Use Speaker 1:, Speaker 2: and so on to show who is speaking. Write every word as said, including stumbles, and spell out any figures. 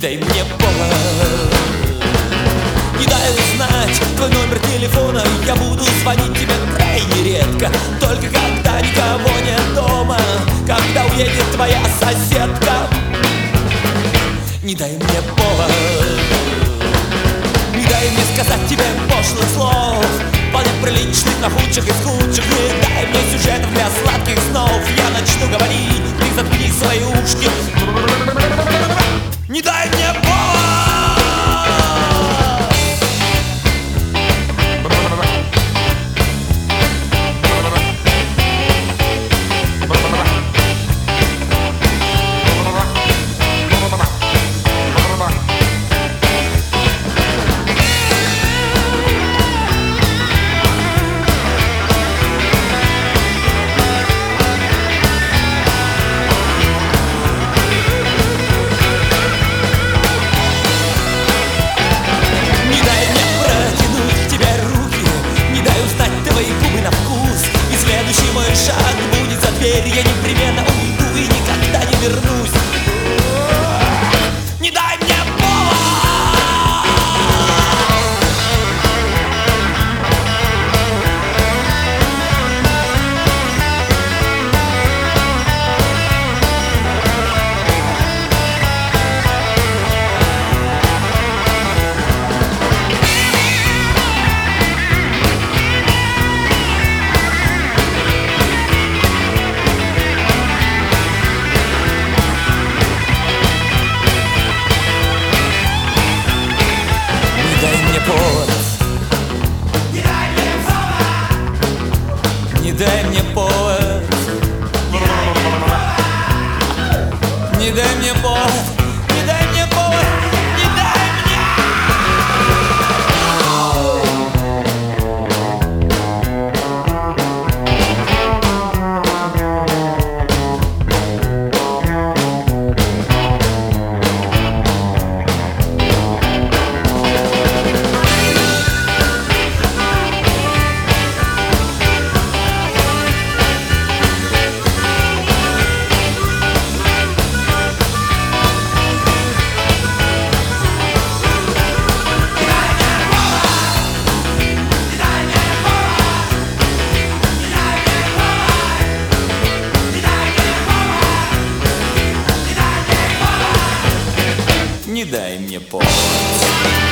Speaker 1: дай мне повод. Не дай узнать твой номер телефона, я буду звонить тебе крайне редко. Только когда никого нет дома, когда уедет твоя соседка. Не дай мне повод, не дай мне сказать тебе пошлых слов, вполне приличных, но худших из худших. Не дай мне сюжетов для сладких снов. Я начну говорить, ты заткни свои ушки. Не дай мне повод. Следующий мой шаг будет за дверь. Я непременно уйду и никогда не вернусь. Не дай мне Не дай мне повод, не дай мне повод, не дай мне повод, не дай Не дай мне повод.